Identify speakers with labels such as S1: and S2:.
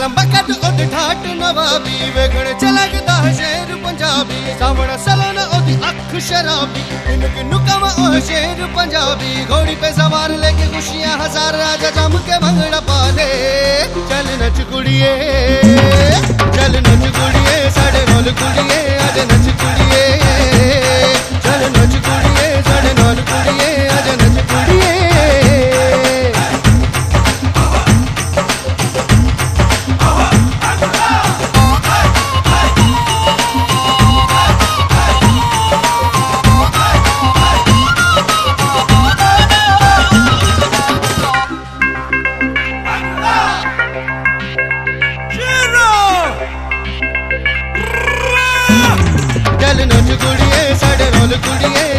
S1: लंबा कद ओदी ठाट नवाबी वेगण चलगदा शेर पंजाबी सावण सलन ओदी अख शराबी इनके नुकम ओ शेर पंजाबी घोड़ी पे सवार लेके खुशियां हजार राजा जम के भंगड़ा पाले चल नच कुड़िए साढ़े ढोल कुड़िए आज नच कुड़िए चल नच कुड़िए साढ़े ढोल कुड़िए आज नच कुड़िए चल नच कुड़िए साढ़े ढोल कुड़िए